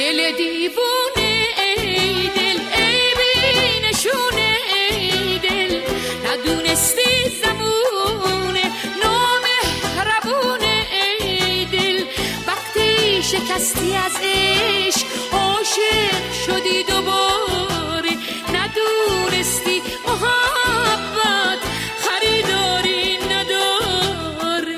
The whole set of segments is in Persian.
دل دیوونه ای دل، ای بی نشونه ای دل، ندونستی زمونه نامهربونه ای دل، وقتی شکستی از عشق عاشق شدی دوباره، ندونستی محبت خریداری نداره.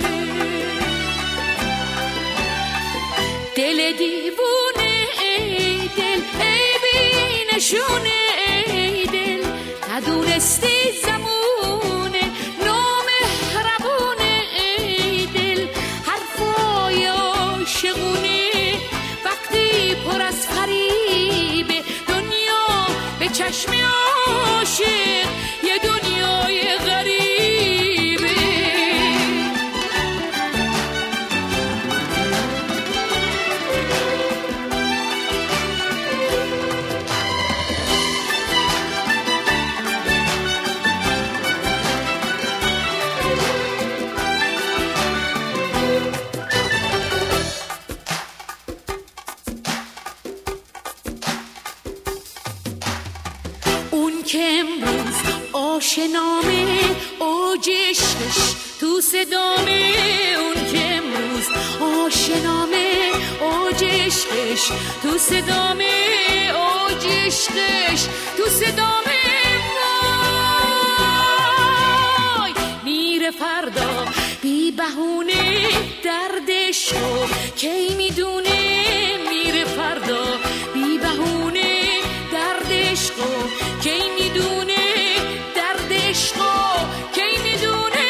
دل دیوونه ای دل، ای بی نشونه ای دل، ندونستی زمونه نامهربونه ای دل، حرفای عاشقونه وقتی پر از فریب دنیا به چشم عاشق یه دنیای غریبه. اون که امروز آشنامه اوج عشقش تو صدامه، اون که امروز آشنامه اوج عشقش تو صدامه، اوج عشقش تو صدامه. وای میره فردا بی بهونه دردشو کی میدونه، میره فردا بی بهونه دردشو کی میدونه، دردشو کی میدونه.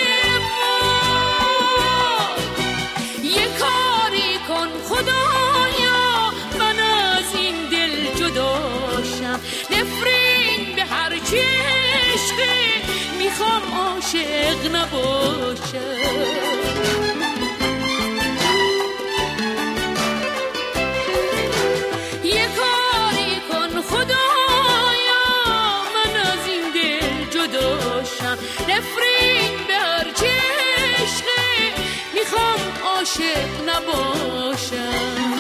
یه کاری کن خدایا من از این دل جداشم، نفرین به هر چی عشقه میخوام عاشق نباشم. نفرین به هر چی عشقه میخوام عاشق نباشم.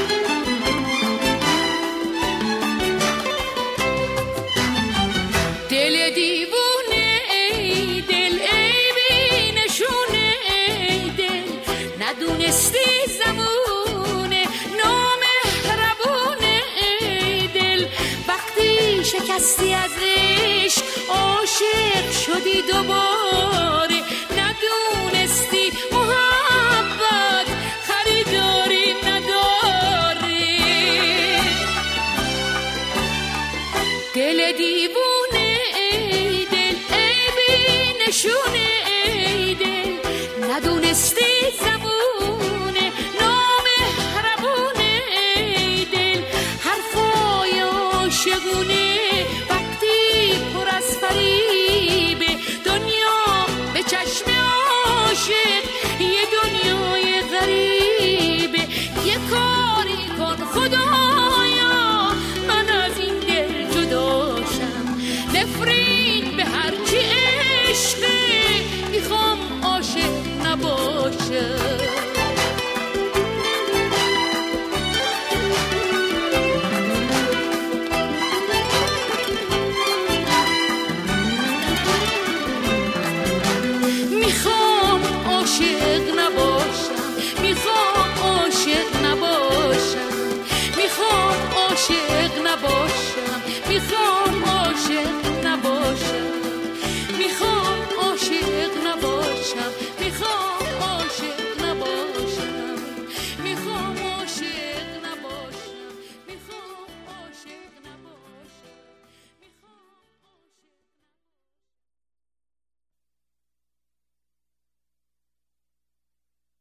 دل دیوونه ای دل، ای بی نشونه ای دل، ندونستی زمونه نامهربونه ای دل، وقتی شکستی از عشق عاشق شدی دوباره،